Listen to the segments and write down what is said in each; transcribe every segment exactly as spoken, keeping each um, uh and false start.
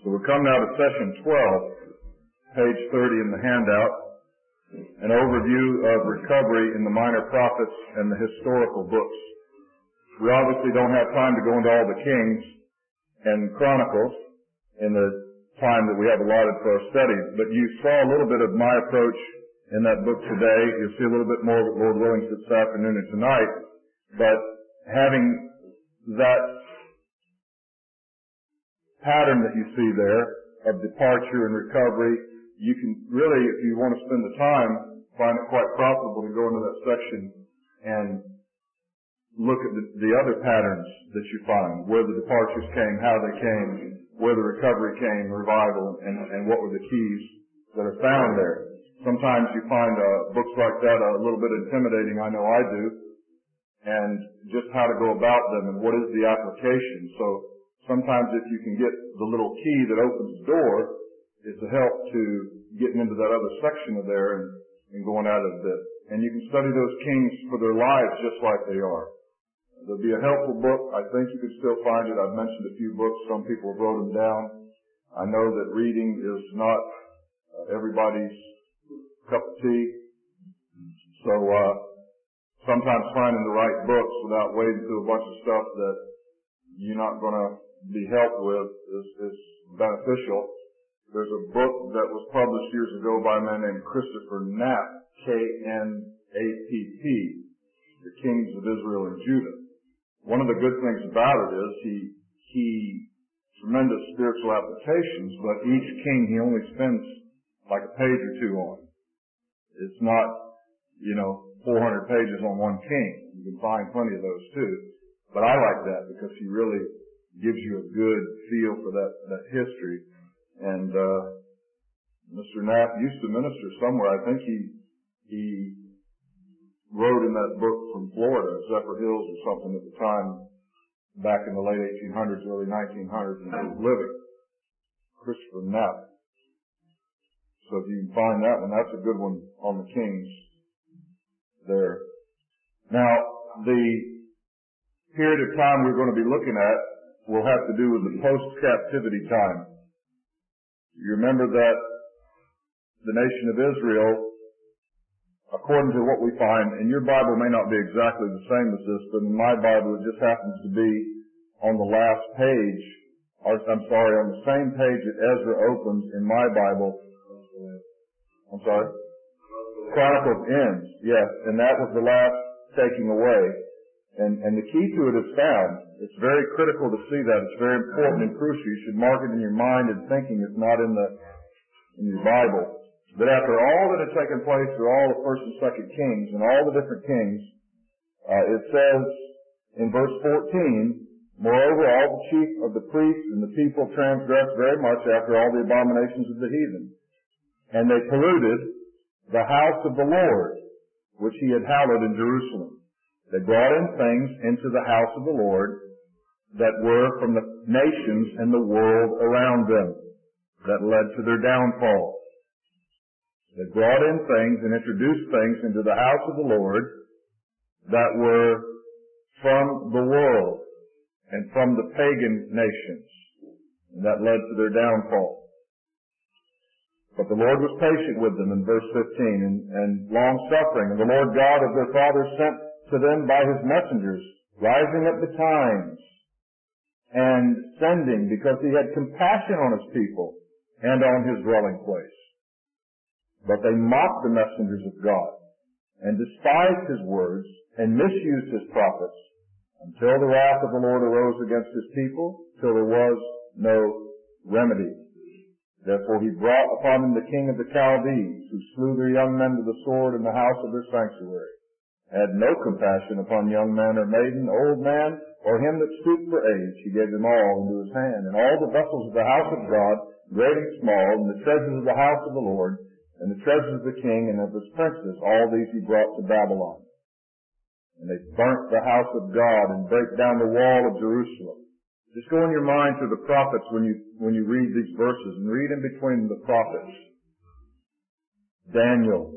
So we're coming out of session twelve, page thirty in the handout, an overview of recovery in the minor prophets and the historical books. We obviously don't have time to go into all the Kings and Chronicles in the time that we have allotted for our studies, but you saw a little bit of my approach in that book today. You'll see a little bit more of it, Lord willing, this afternoon and tonight. But having that pattern that you see there of departure and recovery, you can really, if you want to spend the time, find it quite profitable to go into that section and look at the, the other patterns that you find, where the departures came, how they came, where the recovery came, revival, and, and what were the keys that are found there. Sometimes you find uh, books like that a little bit intimidating, I know I do, and just how to go about them and what is the application. So sometimes if you can get the little key that opens the door, it's a help to getting into that other section of there and, and going at it a bit. And you can study those kings for their lives just like they are. There'll be a helpful book. I think you can still find it. I've mentioned a few books. Some people have wrote them down. I know that reading is not uh, everybody's cup of tea. So uh sometimes finding the right books without wading through a bunch of stuff that you're not going to be helped with is, is beneficial. There's a book that was published years ago by a man named Christopher Knapp, K N A P P, The Kings of Israel and Judah. One of the good things about it is he, he, tremendous spiritual applications, but each king he only spends like a page or two on. It's not, you know, four hundred pages on one king. You can find plenty of those too. But I like that because he really gives you a good feel for that, that history. And, uh, Mister Knapp used to minister somewhere. I think he, he wrote in that book from Florida, Zephyr Hills or something at the time, back in the late eighteen hundreds, early nineteen hundreds, when he was living. Christopher Knapp. So if you can find that one, that's a good one on the kings there. Now, the period of time we're going to be looking at will have to do with the post-captivity time. You remember that the nation of Israel, according to what we find, and your Bible may not be exactly the same as this, but in my Bible it just happens to be on the last page, or I'm sorry, on the same page that Ezra opens in my Bible. I'm sorry? Chronicles ends, yes, and that was the last taking away. And, and the key to it is found. It's very critical to see that. It's very important and crucial. You should mark it in your mind and thinking. It's not in the in your Bible. But after all that had taken place through all the first and second kings and all the different kings, uh, it says in verse fourteen, moreover, all the chief of the priests and the people transgressed very much after all the abominations of the heathen. And they polluted the house of the Lord, which he had hallowed in Jerusalem. They brought in things into the house of the Lord that were from the nations and the world around them, that led to their downfall. They brought in things and introduced things into the house of the Lord that were from the world and from the pagan nations, and that led to their downfall. But the Lord was patient with them in verse fifteen, and, and long-suffering. And the Lord God of their fathers sent to them by his messengers, rising up betimes and sending, because he had compassion on his people and on his dwelling place. But they mocked the messengers of God and despised his words and misused his prophets until the wrath of the Lord arose against his people, till there was no remedy. Therefore he brought upon them the king of the Chaldees, who slew their young men with the sword in the house of their sanctuary, had no compassion upon young man or maiden, old man, or him that stooped for age. He gave them all into his hand. And all the vessels of the house of God, great and small, and the treasures of the house of the Lord, and the treasures of the king and of his princes, all these he brought to Babylon. And they burnt the house of God and brake down the wall of Jerusalem. Just go in your mind to the prophets when you, when you read these verses, and read in between the prophets. Daniel,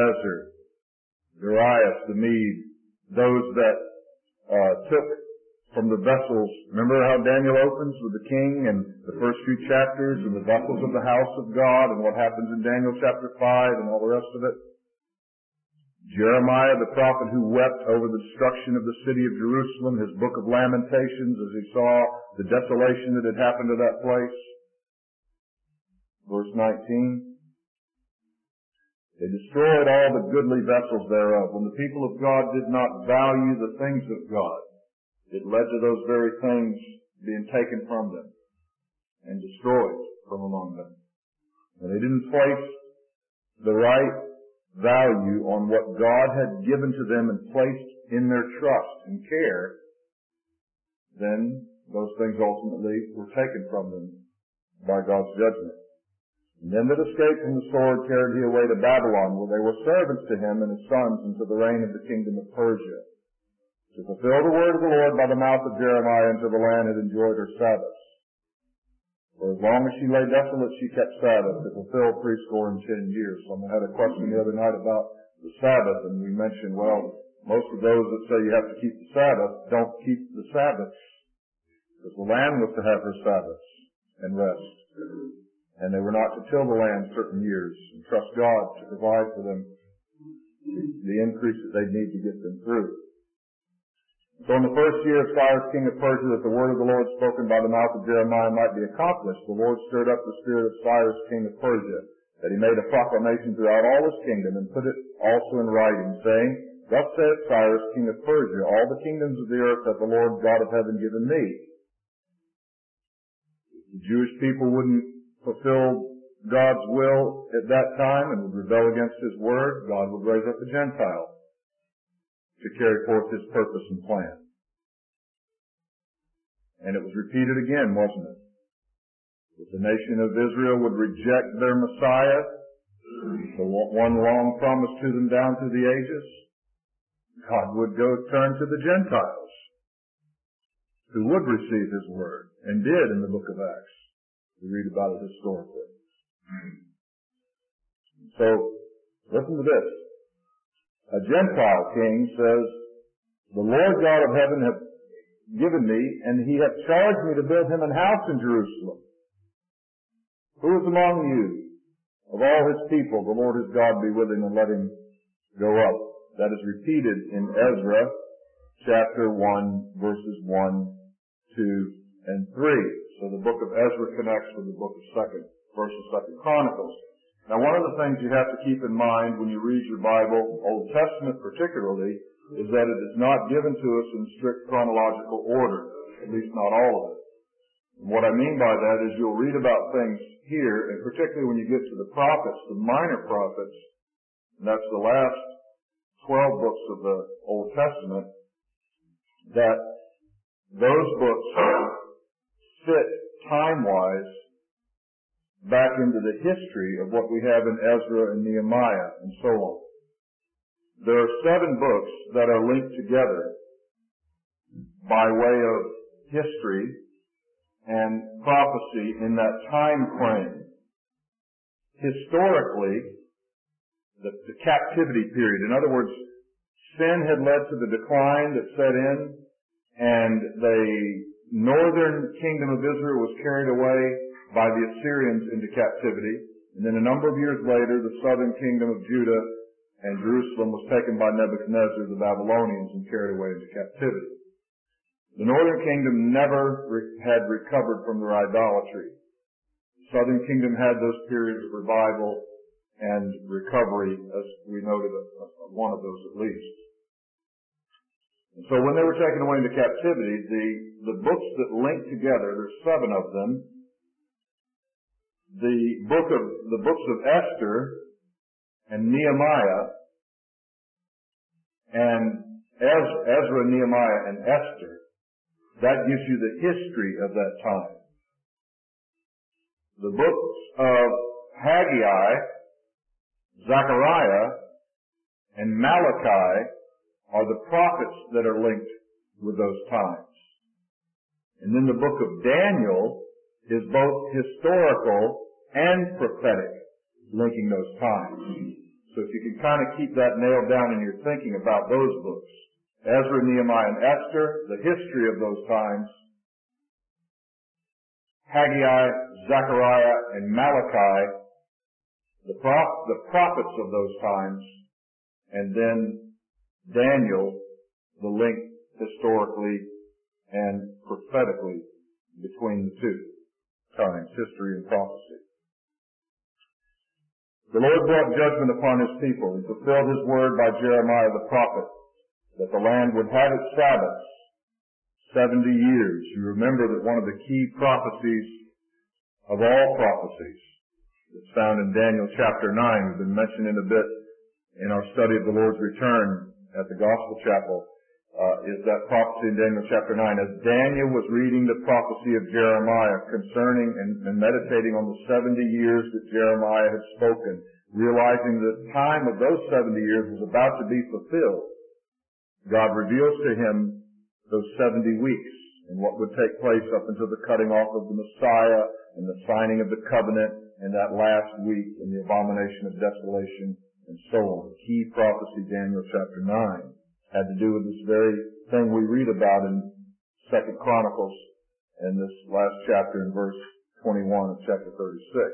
Nebuchadnezzar, Darius the Mede, those that uh, took from the vessels. Remember how Daniel opens with the king and the first few chapters and the vessels of the house of God and what happens in Daniel chapter five and all the rest of it? Jeremiah, the prophet who wept over the destruction of the city of Jerusalem, his book of Lamentations as he saw the desolation that had happened to that place. Verse nineteen. They destroyed all the goodly vessels thereof. When the people of God did not value the things of God, it led to those very things being taken from them and destroyed from among them. And they didn't place the right value on what God had given to them and placed in their trust and care, then those things ultimately were taken from them by God's judgment. And them that escaped from the sword carried he away to Babylon, where they were servants to him and his sons until the reign of the kingdom of Persia, to fulfill the word of the Lord by the mouth of Jeremiah until the land had enjoyed her Sabbaths. For as long as she lay desolate, she kept Sabbath to fulfill threescore and ten years. Someone had a question the other night about the Sabbath, and we mentioned, well, most of those that say you have to keep the Sabbath don't keep the Sabbaths, because the land was to have her Sabbaths and rest. And they were not to till the land certain years and trust God to provide for them the increase that they need to get them through. So in the first year of Cyrus king of Persia, that the word of the Lord spoken by the mouth of Jeremiah might be accomplished, the Lord stirred up the spirit of Cyrus king of Persia, that he made a proclamation throughout all his kingdom, and put it also in writing, saying, Thus saith Cyrus king of Persia, all the kingdoms of the earth hath the Lord God of heaven given me. The Jewish people wouldn't fulfill God's will at that time and would rebel against his word, God would raise up a Gentile to carry forth his purpose and plan. And it was repeated again, wasn't it? That the nation of Israel would reject their Messiah, the one long promised to them down through the ages. God would go turn to the Gentiles who would receive his word, and did in the book of Acts. We read about it historically. So, listen to this. A Gentile king says, The Lord God of heaven hath given me, and he hath charged me to build him an house in Jerusalem. Who is among you? Of all his people, the Lord his God be with him, and let him go up. That is repeated in Ezra chapter one, verses one, two, and three. So the book of Ezra connects with the book of second, first and second Chronicles. Now, one of the things you have to keep in mind when you read your Bible, Old Testament particularly, is that it is not given to us in strict chronological order, at least not all of it. And what I mean by that is you'll read about things here, and particularly when you get to the prophets, the minor prophets, and that's the last twelve books of the Old Testament, that those books fit time-wise back into the history of what we have in Ezra and Nehemiah and so on. There are seven books that are linked together by way of history and prophecy in that time frame. Historically, the, the captivity period. In other words, sin had led to the decline that set in, and the northern kingdom of Israel was carried away by the Assyrians into captivity. And then a number of years later, the southern kingdom of Judah and Jerusalem was taken by Nebuchadnezzar, the Babylonians, and carried away into captivity. The northern kingdom never re- had recovered from their idolatry. The southern kingdom had those periods of revival and recovery, as we noted, a, a, one of those at least. And so when they were taken away into captivity, the, the books that link together, there's seven of them. The book of, the books of Esther and Nehemiah and Ezra, Ezra, Nehemiah, and Esther, that gives you the history of that time. The books of Haggai, Zechariah, and Malachi are the prophets that are linked with those times. And then the book of Daniel is both historical and prophetic, linking those times. So if you can kind of keep that nailed down in your thinking about those books, Ezra, Nehemiah, and Esther, the history of those times, Haggai, Zechariah, and Malachi, the, pro- the prophets of those times, and then Daniel, the link historically and prophetically between the two times, history and prophecy. The Lord brought judgment upon His people. He fulfilled His word by Jeremiah the prophet, that the land would have its Sabbaths, seventy years. You remember that one of the key prophecies of all prophecies that's found in Daniel chapter nine, we've been mentioning a bit in our study of the Lord's return at the Gospel Chapel, uh, is that prophecy in Daniel chapter nine. As Daniel was reading the prophecy of Jeremiah concerning and, and meditating on the seventy years that Jeremiah had spoken, realizing that the time of those seventy years was about to be fulfilled, God reveals to him those seventy weeks and what would take place up until the cutting off of the Messiah and the signing of the covenant and that last week and the abomination of desolation and so on. Key prophecy, Daniel chapter nine, had to do with this very thing we read about in Second Chronicles and this last chapter in verse twenty-one of chapter thirty-six.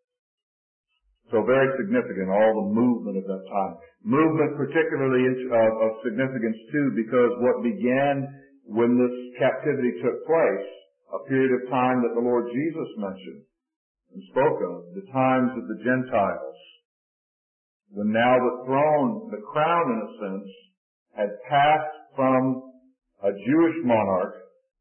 So very significant, all the movement of that time. Movement particularly of, of significance too, because what began when this captivity took place, a period of time that the Lord Jesus mentioned and spoke of, the times of the Gentiles, when now the throne, the crown in a sense, had passed from a Jewish monarch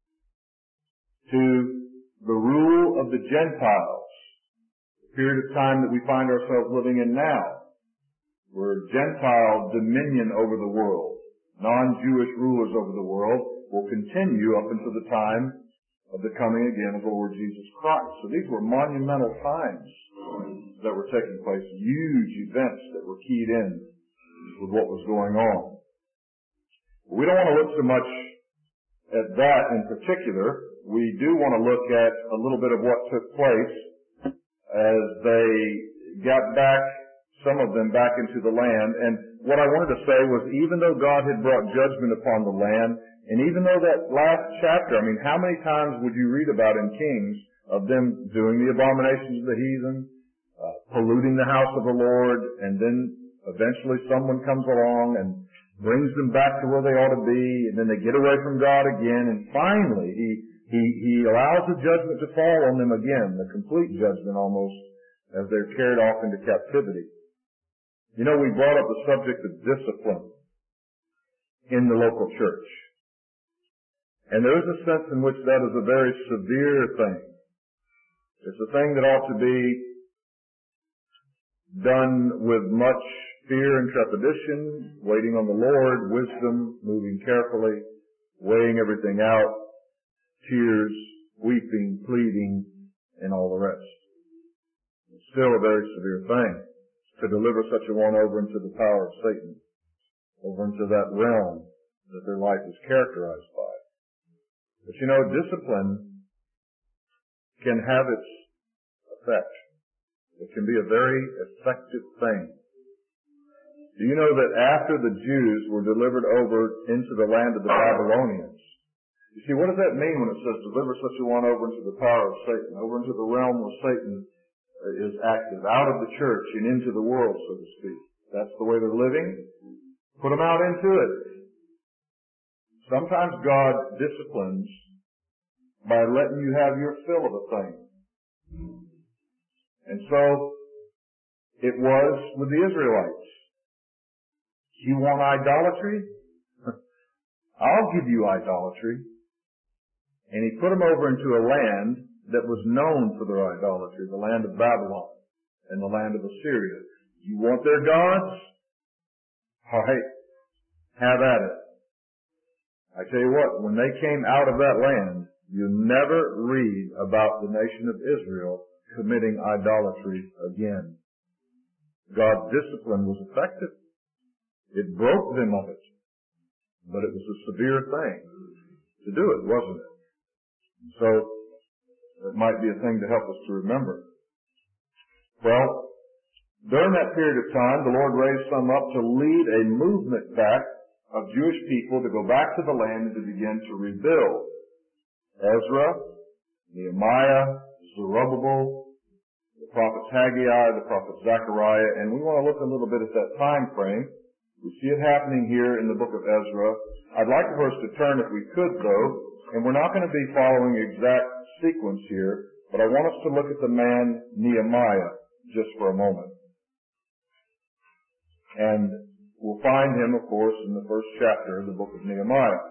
to the rule of the Gentiles. Period of time that we find ourselves living in now, where Gentile dominion over the world, non-Jewish rulers over the world, will continue up until the time of the coming again of the Lord Jesus Christ. So these were monumental times that were taking place, huge events that were keyed in with what was going on. We don't want to look so much at that in particular. We do want to look at a little bit of what took place as they got back, some of them back into the land. And what I wanted to say was, even though God had brought judgment upon the land, and even though that last chapter, I mean, how many times would you read about in Kings of them doing the abominations of the heathen, uh, polluting the house of the Lord, and then eventually someone comes along and brings them back to where they ought to be, and then they get away from God again, and finally He He, he allows the judgment to fall on them again, the complete judgment almost, as they're carried off into captivity. You know, we brought up the subject of discipline in the local church. And there is a sense in which that is a very severe thing. It's a thing that ought to be done with much fear and trepidation, waiting on the Lord, wisdom, moving carefully, weighing everything out, tears, weeping, pleading, and all the rest. It's still a very severe thing to deliver such a one over into the power of Satan, over into that realm that their life is characterized by. But you know, discipline can have its effect. It can be a very effective thing. Do you know that after the Jews were delivered over into the land of the Babylonians, you see, what does that mean when it says deliver such a one over into the power of Satan, over into the realm where Satan is active, out of the church and into the world, so to speak? That's the way they're living. Put them out into it. Sometimes God disciplines by letting you have your fill of a thing. And so, it was with the Israelites. You want idolatry? I'll give you idolatry. And he put them over into a land that was known for their idolatry, the land of Babylon and the land of Assyria. You want their gods? All right, have at it. I tell you what, when they came out of that land, you never read about the nation of Israel committing idolatry again. God's discipline was effective. It broke them of it. But it was a severe thing to do it, wasn't it? So, it might be a thing to help us to remember. Well, during that period of time, the Lord raised some up to lead a movement back of Jewish people to go back to the land and to begin to rebuild. Ezra, Nehemiah, Zerubbabel, the prophets Haggai, the prophet Zechariah, and we want to look a little bit at that time frame. We see it happening here in the book of Ezra. I'd like for us to turn, if we could, though, and we're not going to be following exact sequence here, but I want us to look at the man Nehemiah just for a moment. And we'll find him, of course, in the first chapter of the book of Nehemiah.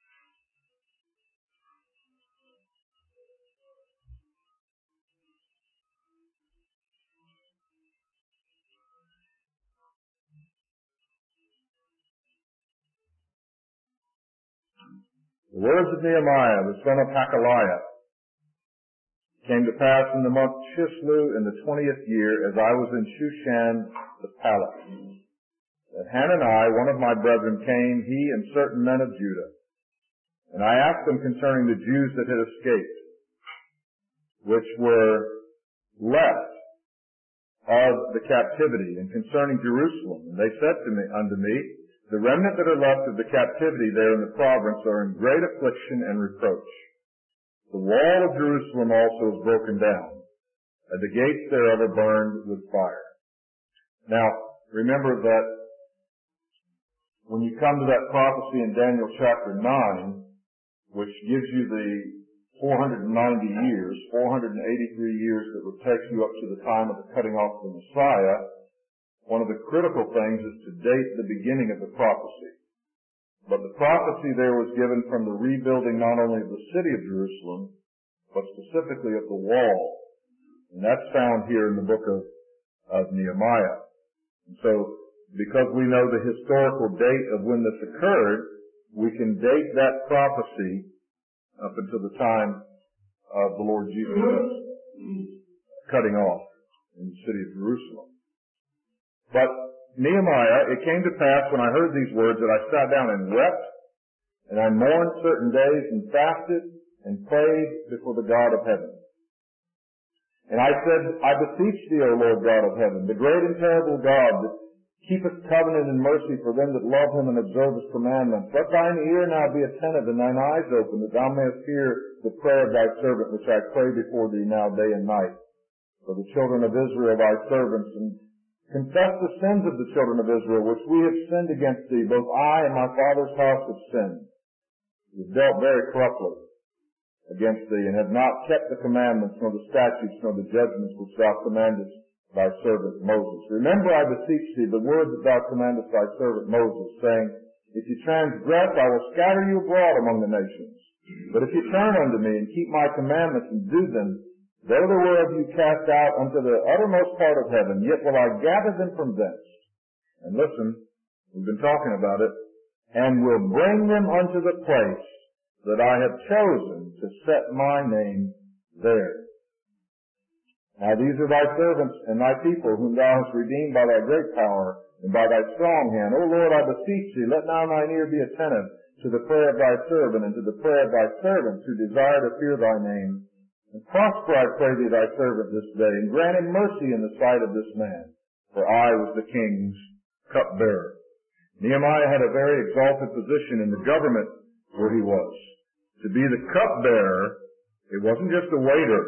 The words of Nehemiah, the son of Hakaliah, came to pass in the month Chislev in the twentieth year, as I was in Shushan the palace, that Hanani, one of my brethren, came, he and certain men of Judah. And I asked them concerning the Jews that had escaped, which were left of the captivity, and concerning Jerusalem. And they said to me, unto me, the remnant that are left of the captivity there in the province are in great affliction and reproach. The wall of Jerusalem also is broken down, and the gates thereof are burned with fire. Now, remember that when you come to that prophecy in Daniel chapter nine, which gives you the four hundred ninety years, four hundred eighty-three years that would take you up to the time of the cutting off of the Messiah, one of the critical things is to date the beginning of the prophecy. But the prophecy there was given from the rebuilding not only of the city of Jerusalem, but specifically of the wall. And that's found here in the book of, of Nehemiah. And so, because we know the historical date of when this occurred, we can date that prophecy up until the time of the Lord Jesus cutting off in the city of Jerusalem. But Nehemiah, it came to pass when I heard these words that I sat down and wept, and I mourned certain days and fasted and prayed before the God of heaven. And I said, I beseech thee, O Lord God of heaven, the great and terrible God that keepeth covenant and mercy for them that love him and observe his commandments, let thine ear now be attentive and thine eyes open, that thou mayest hear the prayer of thy servant, which I pray before thee now day and night, for the children of Israel thy servants, and confess the sins of the children of Israel, which we have sinned against thee. Both I and my father's house have sinned. We have dealt very corruptly against thee, and have not kept the commandments, nor the statutes, nor the judgments which thou commandest thy servant Moses. Remember, I beseech thee, the word that thou commandest thy servant Moses, saying, if you transgress, I will scatter you abroad among the nations. But if you turn unto me, and keep my commandments, and do them, though there were of you cast out unto the uttermost part of heaven, yet will I gather them from thence. And listen, we've been talking about it, and will bring them unto the place that I have chosen to set my name there. Now these are thy servants and thy people, whom thou hast redeemed by thy great power and by thy strong hand. O Lord, I beseech thee, let now thine ear be attentive to the prayer of thy servant and to the prayer of thy servants who desire to fear thy name. And prosper, I pray thee, thy servant this day, and grant him mercy in the sight of this man, for I was the king's cupbearer. Nehemiah had a very exalted position in the government where he was. To be the cupbearer, it wasn't just a waiter.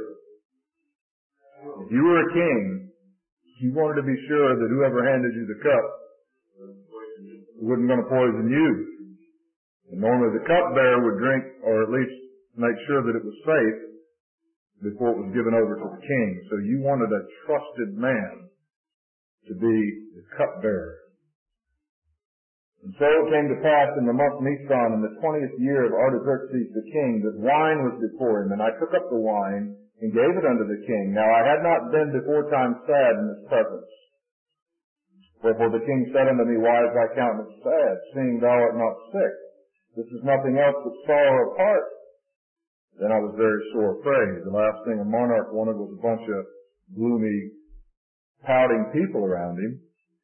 If you were a king, you wanted to be sure that whoever handed you the cup wasn't going to poison you. And normally the cupbearer would drink, or at least make sure that it was safe, before it was given over to the king. So you wanted a trusted man to be the cupbearer. And so it came to pass in the month Nisan, in the twentieth year of Artaxerxes the king, that wine was before him, and I took up the wine and gave it unto the king. Now I had not been before time sad in his presence. Wherefore the king said unto me, why is thy countenance sad, seeing thou art not sick? This is nothing else but sorrow of heart. Then I was very sore afraid. The last thing a monarch wanted was a bunch of gloomy, pouting people around him.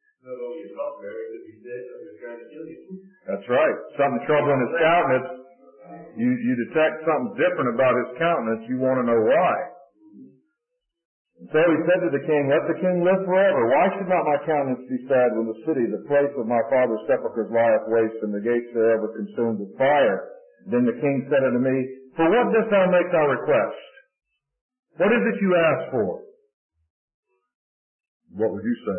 That's right. Something trouble in his countenance. You, you detect something different about his countenance. You want to know why. So he said to the king, let the king live forever. Why should not my countenance be sad when the city, the place of my father's sepulchres, lieth waste, and the gates thereof are consumed with fire? Then the king said unto me, for what dost thou make thy request? What is it you ask for? What would you say?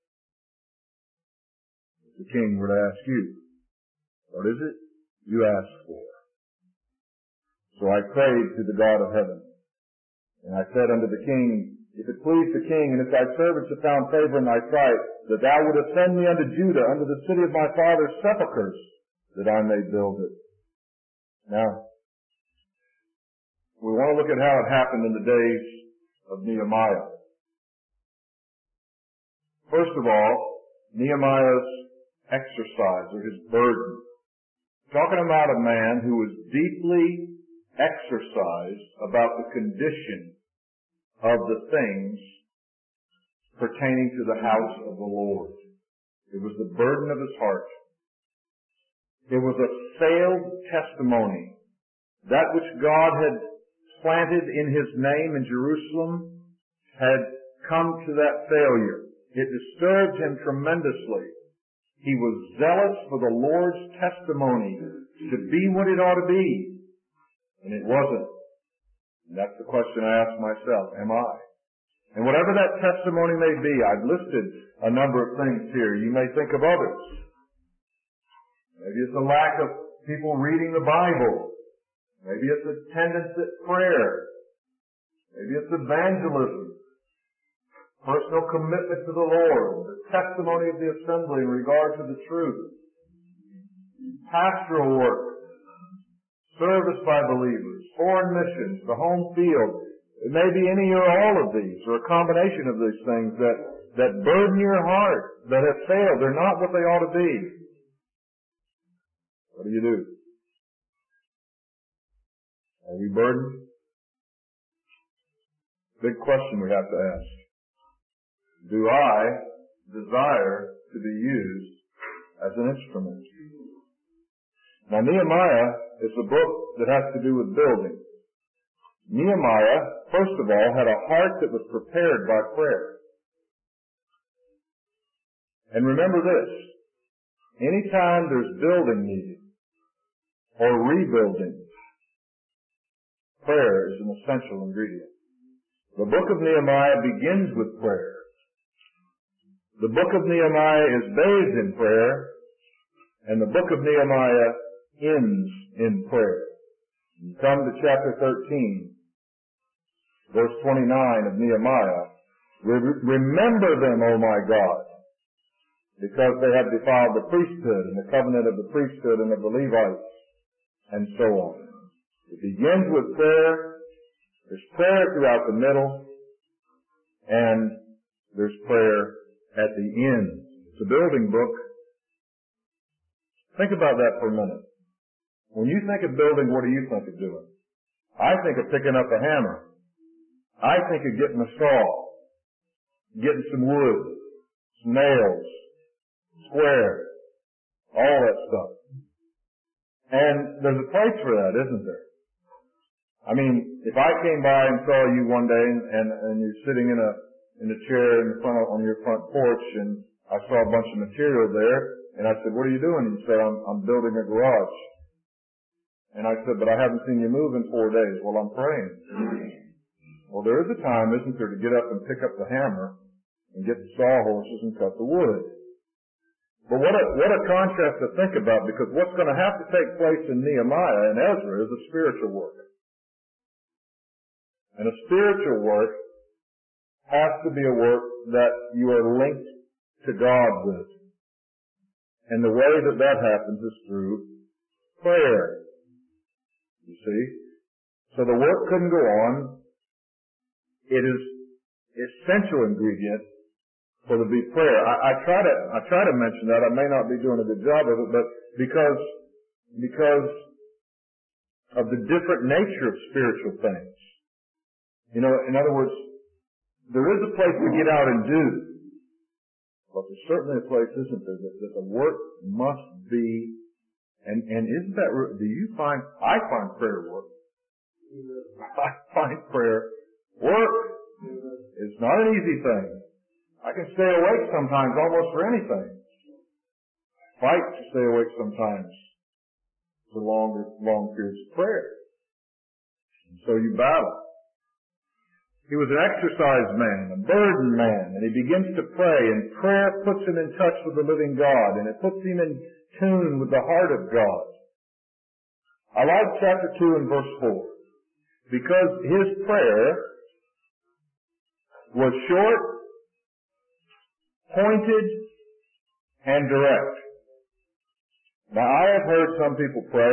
If the king were to ask you, what is it you ask for? So I prayed to the God of heaven. And I said unto the king, if it please the king, and if thy servants have found favor in thy sight, that thou wouldest send me unto Judah, unto the city of my father's sepulchres, that I may build it. Now, we want to look at how it happened in the days of Nehemiah. First of all, Nehemiah's exercise, or his burden. Talking about a man who was deeply exercised about the condition of the things pertaining to the house of the Lord. It was the burden of his heart. It was a failed testimony. That which God had planted in his name in Jerusalem had come to that failure. It disturbed him tremendously. He was zealous for the Lord's testimony to be what it ought to be. And it wasn't. And that's the question I ask myself. Am I? And whatever that testimony may be, I've listed a number of things here. You may think of others. Maybe it's a lack of people reading the Bible. Maybe it's attendance at prayer. Maybe it's evangelism. Personal commitment to the Lord. The testimony of the assembly in regard to the truth. Pastoral work. Service by believers. Foreign missions. The home field. It may be any or all of these, or a combination of these things that, that burden your heart, that have failed. They're not what they ought to be. What do you do? Are we burdened? Big question we have to ask. Do I desire to be used as an instrument? Now Nehemiah is a book that has to do with building. Nehemiah, first of all, had a heart that was prepared by prayer. And remember this, anytime there's building needed or rebuilding, prayer is an essential ingredient. The book of Nehemiah begins with prayer. The book of Nehemiah is bathed in prayer, and the book of Nehemiah ends in prayer. You come to chapter thirteen, verse twenty-nine of Nehemiah. Remember them, O my God, because they have defiled the priesthood and the covenant of the priesthood and of the Levites, and so on. It begins with prayer. There's prayer throughout the middle, and there's prayer at the end. It's a building book. Think about that for a minute. When you think of building, what do you think of doing? I think of picking up a hammer. I think of getting a saw, getting some wood, some nails, square, all that stuff. And there's a place for that, isn't there? I mean, if I came by and saw you one day and, and, and you're sitting in a in a chair in the front of, on your front porch, and I saw a bunch of material there, and I said, "What are you doing?" And you said, "I'm, I'm building a garage." And I said, "But I haven't seen you move in four days." "Well, I'm praying." Well, there is a time, isn't there, to get up and pick up the hammer and get the sawhorses and cut the wood. But what a, what a contrast to think about, because what's going to have to take place in Nehemiah and Ezra is a spiritual work. And a spiritual work has to be a work that you are linked to God with. And the way that that happens is through prayer. You see? So the work couldn't go on. It is essential ingredient for the be prayer. I, I try to I try to mention that. I may not be doing a good job of it, but because because of the different nature of spiritual things. You know, in other words, there is a place to get out and do, but there's certainly a place, isn't there, that, that the work must be. And and isn't that? Do you find? I find prayer work. I find prayer work is It's not an easy thing. I can stay awake sometimes almost for anything. Fight to stay awake sometimes for longer, long periods of prayer. And so you battle. He was an exercise man, a burden man, and he begins to pray, and prayer puts him in touch with the living God, and it puts him in tune with the heart of God. I like chapter two and verse four, because his prayer was short, pointed, and direct. Now, I have heard some people pray,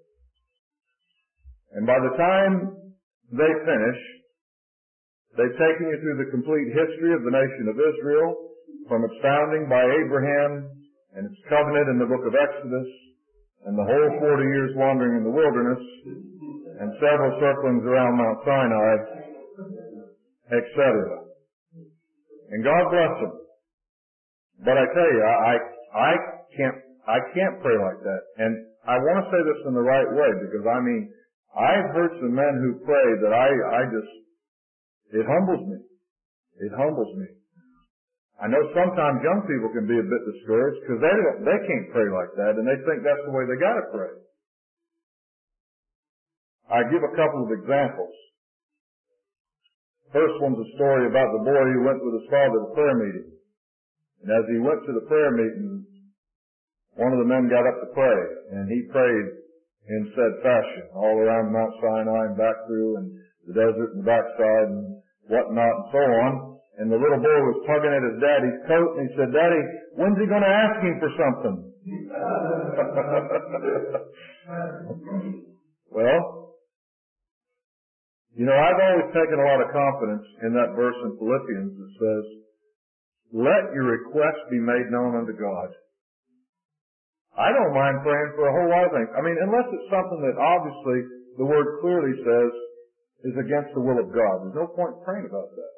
and by the time they finish, they've taken you through the complete history of the nation of Israel, from its founding by Abraham and its covenant in the book of Exodus, and the whole forty years wandering in the wilderness, and several circlings around Mount Sinai, et cetera. And God bless them. But I tell you, I, I can't, I can't pray like that. And I want to say this in the right way, because I mean, I've heard some men who pray that I, I just, it humbles me. It humbles me. I know sometimes young people can be a bit discouraged because they don't, they can't pray like that, and they think that's the way they got to pray. I give a couple of examples. First one's a story about the boy who went with his father to prayer meeting. And as he went to the prayer meeting, one of the men got up to pray, and he prayed in said fashion, all around Mount Sinai and back through and the desert and the backside and whatnot and so on. And the little boy was tugging at his daddy's coat, and he said, "Daddy, when's he going to ask me for something?" Well, you know, I've always taken a lot of confidence in that verse in Philippians that says, "Let your requests be made known unto God." I don't mind praying for a whole lot of things. I mean, unless it's something that obviously the Word clearly says is against the will of God. There's no point in praying about that.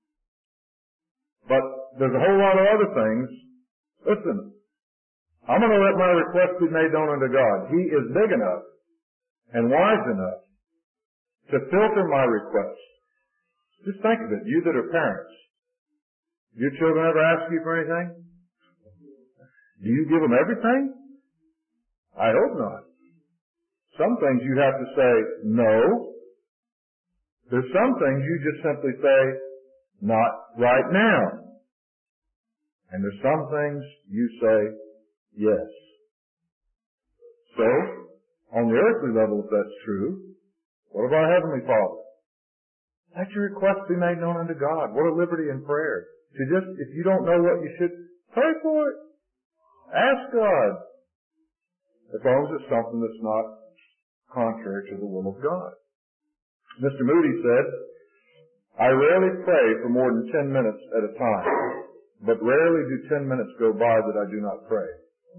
But there's a whole lot of other things. Listen, I'm going to let my request be made known unto God. He is big enough and wise enough to filter my requests. Just think of it, you that are parents. Your children ever ask you for anything? Do you give them everything? I hope not. Some things you have to say no. There's some things you just simply say, not right now. And there's some things you say, yes. So, on the earthly level, if that's true, what of our Heavenly Father? Let your request be made known unto God. What a liberty in prayer. To just, if you don't know what you should, pray for it. Ask God. As long as it's something that's not contrary to the will of God. Mister Moody said, "I rarely pray for more than ten minutes at a time, but rarely do ten minutes go by that I do not pray."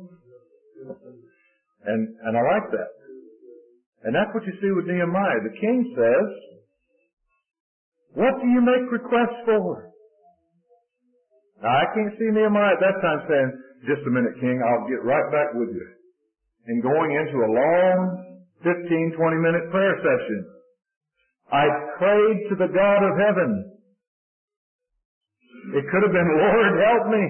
And, and I like that. And that's what you see with Nehemiah. The king says, "What do you make requests for?" Now, I can't see Nehemiah at that time saying, "Just a minute, king, I'll get right back with you," and going into a long fifteen, twenty minute prayer session. I prayed to the God of heaven. It could have been, "Lord, help me."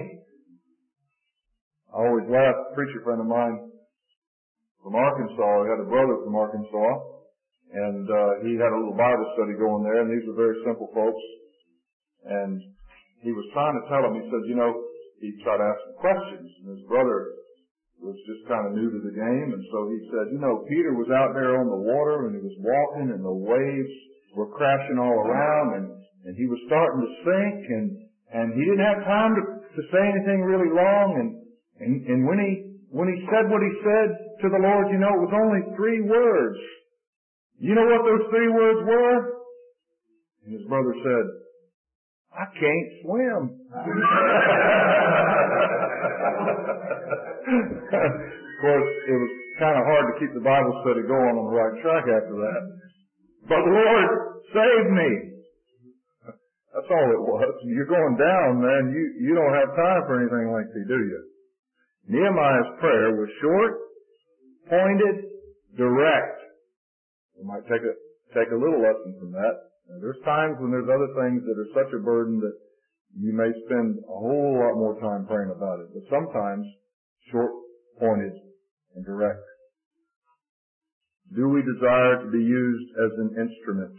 I always laugh. A preacher friend of mine from Arkansas, he had a brother from Arkansas, and uh, he had a little Bible study going there, and these were very simple folks. And he was trying to tell them, he said, you know, he tried to ask some questions, and his brother was just kind of new to the game, and so he said, you know, Peter was out there on the water, and he was walking, and the waves were crashing all around, and, and he was starting to sink, and, and he didn't have time to, to say anything really long, and, and, and when he, when he said what he said to the Lord, you know, it was only three words. You know what those three words were? And his brother said, "I can't swim." Of course, it was kind of hard to keep the Bible study going on the right track after that. But the Lord saved me. That's all it was. You're going down, man. You, you don't have time for anything lengthy, do you? Nehemiah's prayer was short, pointed, direct. We might take a, take a little lesson from that Now, there's times when there's other things that are such a burden that you may spend a whole lot more time praying about it. But sometimes, short, pointed, and direct. Do we desire to be used as an instrument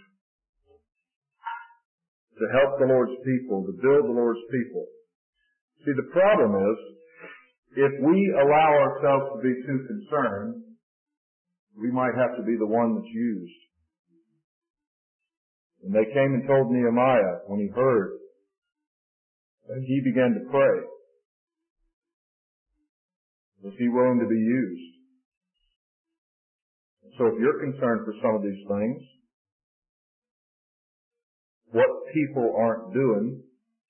to help the Lord's people, to build the Lord's people? See, the problem is, if we allow ourselves to be too concerned, we might have to be the one that's used. And they came and told Nehemiah when he heard, and he began to pray. Was he willing to be used? So if you're concerned for some of these things, what people aren't doing,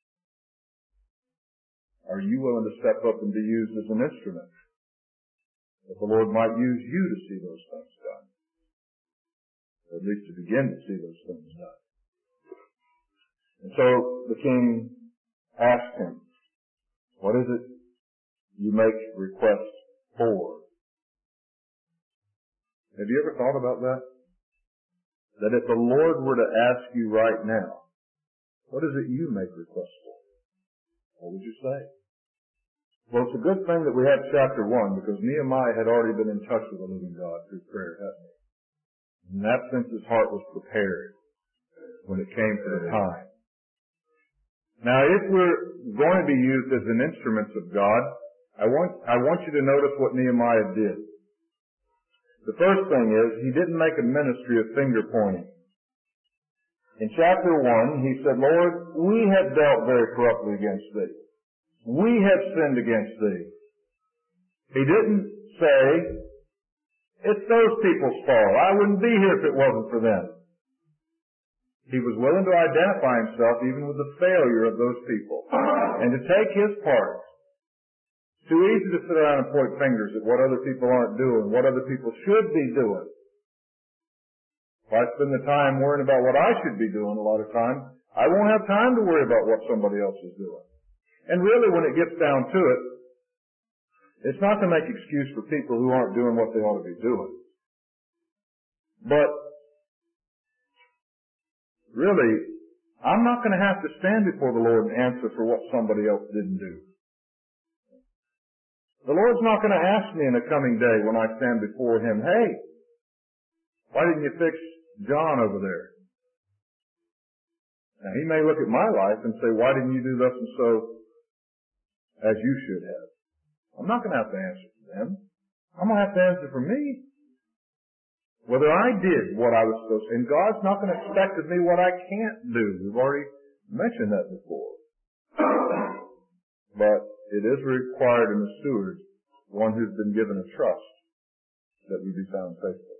are you willing to step up and be used as an instrument? That the Lord might use you to see those things done. Or at least to begin to see those things done. And so the king asked him, what is it you make requests for? Have you ever thought about that? That if the Lord were to ask you right now, what is it you make requests for? What would you say? Well, it's a good thing that we have chapter one, because Nehemiah had already been in touch with the living God through prayer, hadn't he? In that sense, his heart was prepared when it came to the time. Now, if we're going to be used as an instruments of God, I want, I want you to notice what Nehemiah did. The first thing is, he didn't make a ministry of finger pointing. In chapter one, he said, Lord, we have dealt very corruptly against thee. We have sinned against thee. He didn't say, it's those people's fault. I wouldn't be here if it wasn't for them. He was willing to identify himself even with the failure of those people and to take his part. It's too easy to sit around and point fingers at what other people aren't doing, what other people should be doing. If I spend the time worrying about what I should be doing a lot of times, I won't have time to worry about what somebody else is doing. And really, when it gets down to it, it's not to make excuse for people who aren't doing what they ought to be doing. But really, I'm not going to have to stand before the Lord and answer for what somebody else didn't do. The Lord's not going to ask me in a coming day when I stand before Him, hey, why didn't you fix John over there? Now, He may look at my life and say, why didn't you do thus and so as you should have? I'm not going to have to answer for them. I'm going to have to answer for me. Whether I did what I was supposed to. And God's not going to expect of me what I can't do. We've already mentioned that before. But it is required in the steward, one who's been given a trust, that we be found faithful.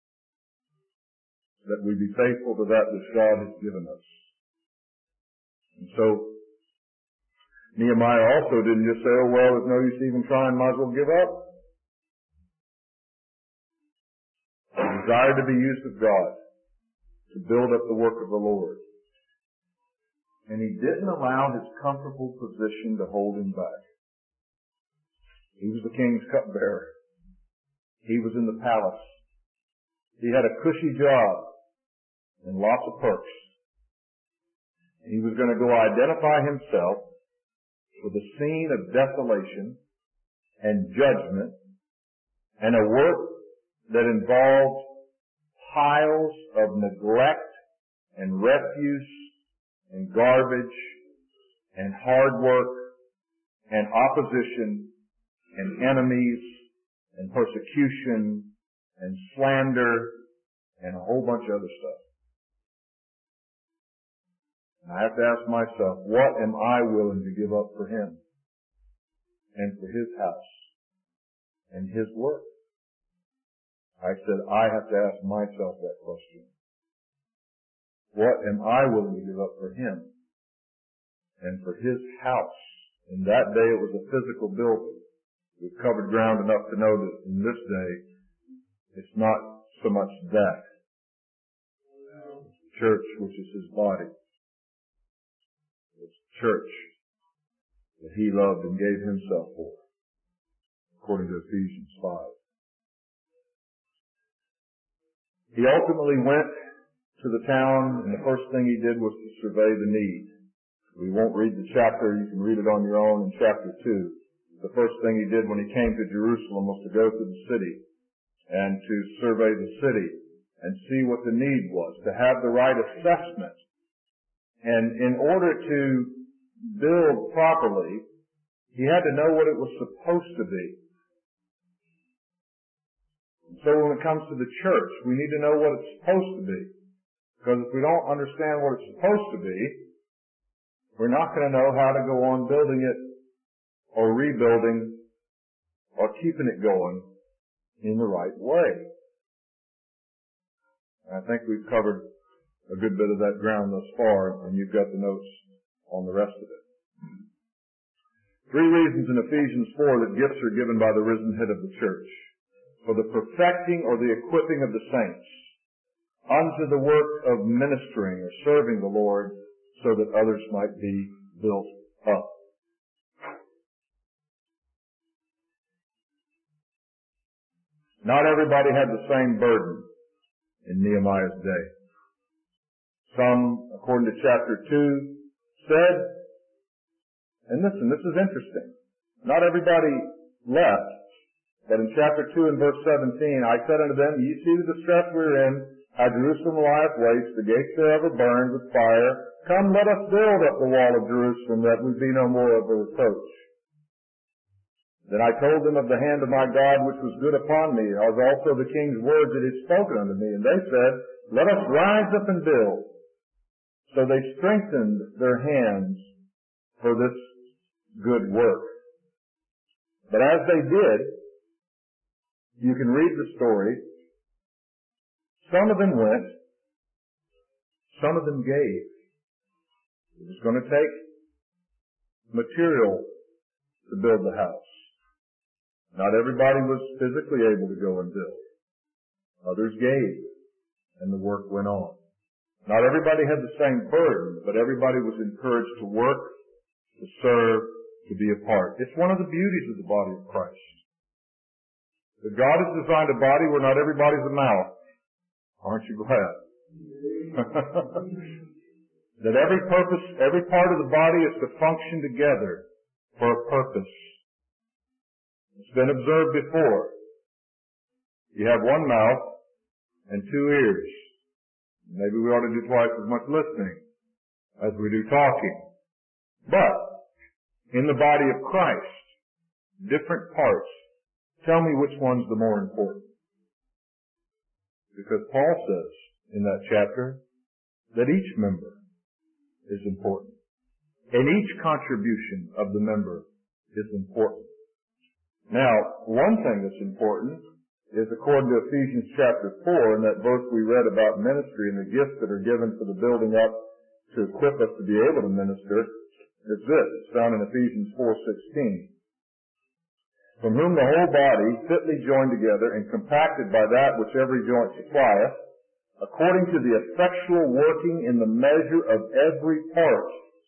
That we be faithful to that which God has given us. And so, Nehemiah also didn't just say, oh, well, there's no use even trying, might as well give up. He desired to be used of God to build up the work of the Lord. And he didn't allow his comfortable position to hold him back. He was the king's cupbearer. He was in the palace. He had a cushy job and lots of perks. He was going to go identify himself with a scene of desolation and judgment and a work that involved piles of neglect and refuse and garbage and hard work and opposition and enemies and persecution and slander and a whole bunch of other stuff. And I have to ask myself, what am I willing to give up for Him and for His house and His work? I said, I have to ask myself that question. What am I willing to give up for Him and for His house? In that day it was a physical building. We've covered ground enough to know that in this day it's not so much that. It's the church, which is His body. It's the church that He loved and gave Himself for, according to Ephesians five. He ultimately went to the town, and the first thing he did was to survey the need. We won't read the chapter. You can read it on your own in chapter two. The first thing he did when he came to Jerusalem was to go to the city and to survey the city and see what the need was, to have the right assessment. And in order to build properly, he had to know what it was supposed to be. So when it comes to the church, we need to know what it's supposed to be. Because if we don't understand what it's supposed to be, we're not going to know how to go on building it or rebuilding or keeping it going in the right way. And I think we've covered a good bit of that ground thus far, and you've got the notes on the rest of it. Three reasons in Ephesians four that gifts are given by the risen head of the church. For the perfecting or the equipping of the saints, unto the work of ministering or serving the Lord, so that others might be built up. Not everybody had the same burden in Nehemiah's day. Some, according to chapter two, said, and listen, this is interesting, not everybody left, but in chapter two and verse seventeen, I said unto them, ye see the distress we are in, how Jerusalem lieth waste, the gates thereof are burned with fire. Come, let us build up the wall of Jerusalem, that we be no more of a reproach. Then I told them of the hand of my God, which was good upon me, as also the king's words that he had spoken unto me. And they said, let us rise up and build. So they strengthened their hands for this good work. But as they did, you can read the story. Some of them went, some of them gave. It was going to take material to build the house. Not everybody was physically able to go and build. Others gave, and the work went on. Not everybody had the same burden, but everybody was encouraged to work, to serve, to be a part. It's one of the beauties of the body of Christ. That God has designed a body where not everybody's a mouth. Aren't you glad? That every purpose, every part of the body is to function together for a purpose. It's been observed before. You have one mouth and two ears. Maybe we ought to do twice as much listening as we do talking. But in the body of Christ, different parts. Tell me which one's the more important. Because Paul says in that chapter that each member is important. And each contribution of the member is important. Now, one thing that's important is according to Ephesians chapter four, in that verse we read about ministry and the gifts that are given for the building up to equip us to be able to minister, is this. It's found in Ephesians four sixteen. From whom the whole body, fitly joined together and compacted by that which every joint supplieth, according to the effectual working in the measure of every part.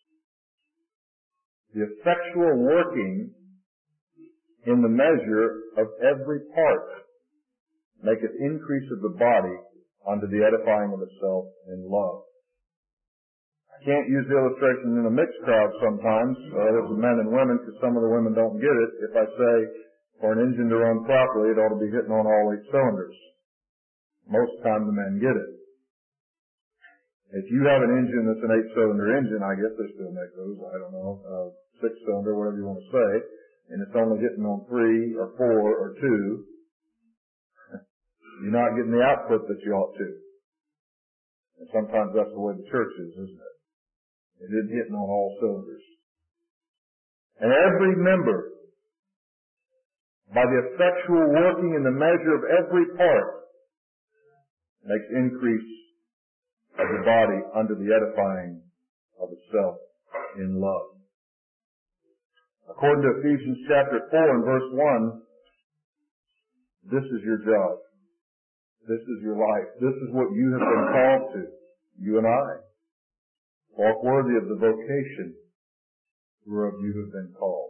The effectual working in the measure of every part maketh increase of the body unto the edifying of itself in love. I can't use the illustration in a mixed crowd sometimes, uh, as men and women, because some of the women don't get it. If I say, for an engine to run properly, it ought to be hitting on all eight cylinders. Most of the time the men get it. If you have an engine that's an eight-cylinder engine, I guess they still make those, I don't know, uh, six-cylinder, whatever you want to say, and it's only hitting on three or four or two, you're not getting the output that you ought to. And sometimes that's the way the church is, isn't it? It isn't hitting on all cylinders. And every member, by the effectual working in the measure of every part, makes increase of the body unto the edifying of itself in love. According to Ephesians chapter four and verse one, this is your job. This is your life. This is what you have been called to, you and I. Walk worthy of the vocation whereof you have been called.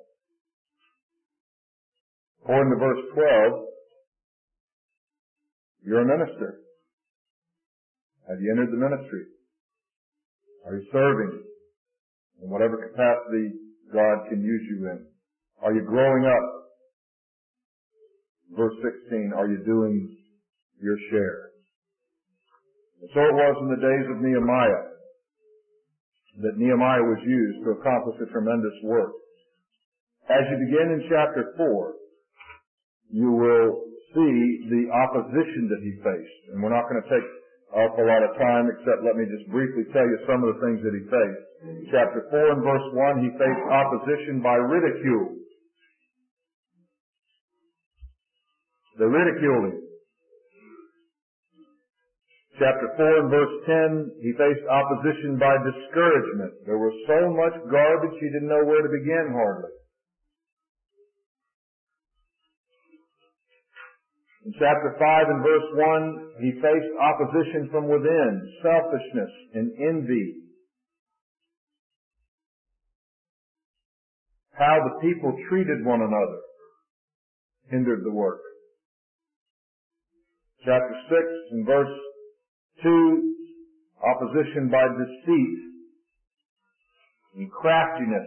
According to verse twelve, you're a minister. Have you entered the ministry? Are you serving in whatever capacity God can use you in? Are you growing up? Verse sixteen, are you doing your share? And so it was in the days of Nehemiah that Nehemiah was used to accomplish a tremendous work. As you begin in chapter four, you will see the opposition that he faced. And we're not going to take up a lot of time, except let me just briefly tell you some of the things that he faced. Chapter four and verse one, he faced opposition by ridicule. They ridiculed him. Chapter four and verse ten, he faced opposition by discouragement. There was so much garbage he didn't know where to begin hardly. In chapter five and verse one, he faced opposition from within, selfishness and envy. How the people treated one another hindered the work. Chapter six and verse two, opposition by deceit and craftiness.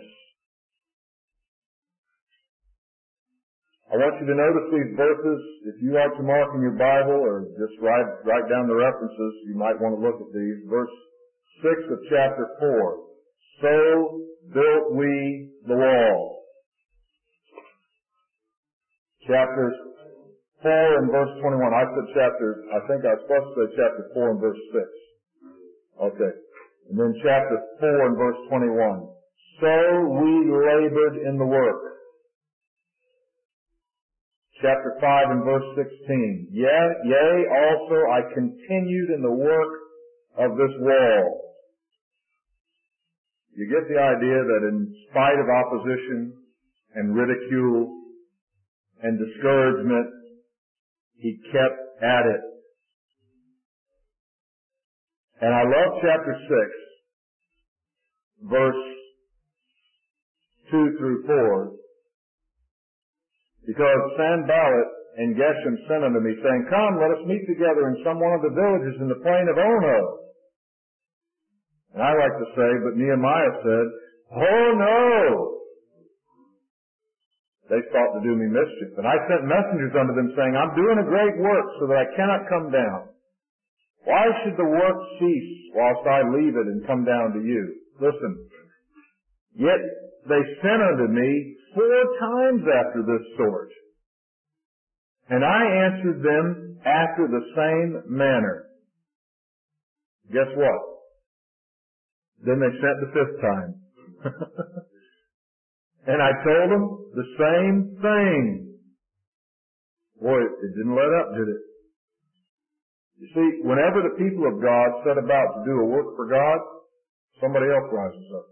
I want you to notice these verses. If you like to mark in your Bible or just write, write down the references, you might want to look at these. Verse six of chapter four. So built we the wall. Chapter four and verse twenty-one. I said chapter, I think I was supposed to say chapter four and verse six. Okay. And then chapter four and verse twenty-one. So we labored in the work. Chapter five and verse sixteen. Yea, yea, also I continued in the work of this wall. You get the idea that in spite of opposition and ridicule and discouragement, he kept at it. And I love chapter six, verse two through four, because Sanballat and Geshem sent unto me, saying, Come, let us meet together in some one of the villages in the plain of Ono. And I like to say, but Nehemiah said, Oh no! They sought to do me mischief. And I sent messengers unto them, saying, I'm doing a great work, so that I cannot come down. Why should the work cease whilst I leave it and come down to you? Listen, yet they sent unto me four times after this sort. And I answered them after the same manner. Guess what? Then they sent the fifth time. And I told them the same thing. Boy, it didn't let up, did it? You see, whenever the people of God set about to do a work for God, somebody else rises up.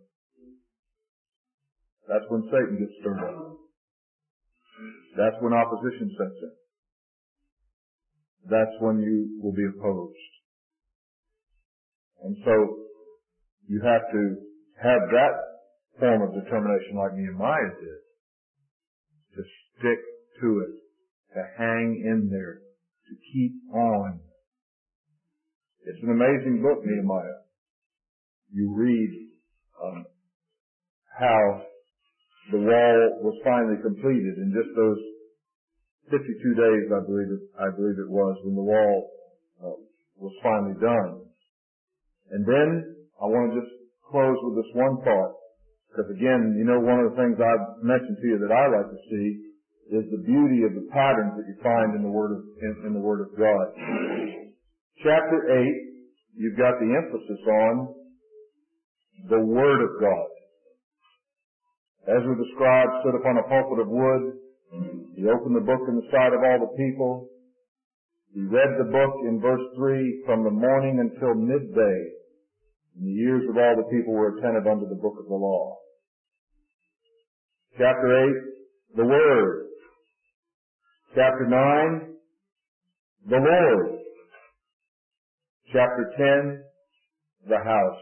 That's when Satan gets stirred up. That's when opposition sets in. That's when you will be opposed. And so, you have to have that form of determination like Nehemiah did. To stick to it. To hang in there. To keep on. It's an amazing book, Nehemiah. You read um, how the wall was finally completed in just those fifty-two days, I believe it, I believe it was, when the wall uh, was finally done. And then I want to just close with this one thought, because again, you know, one of the things I've mentioned to you that I like to see is the beauty of the patterns that you find in the Word of in, in the Word of God. Chapter eight, you've got the emphasis on the Word of God. Ezra the scribe stood upon a pulpit of wood. He opened the book in the sight of all the people. He read the book in verse three from the morning until midday. And the ears of all the people were attentive unto the book of the law. Chapter eight, the Word. Chapter nine, the Lord. Chapter ten, the house.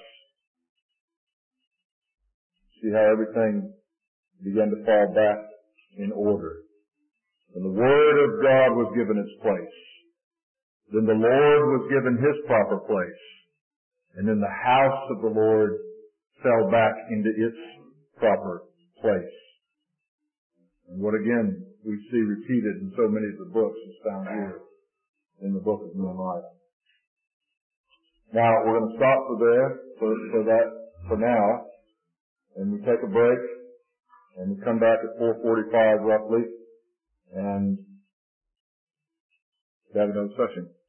See how everything began to fall back in order. And the Word of God was given its place. Then the Lord was given his proper place. And then the house of the Lord fell back into its proper place. And what again we see repeated in so many of the books is found here in the book of Nehemiah. Now we're going to stop for there, for, for that, for now, and we take a break, and we come back at four forty-five roughly, and have another session.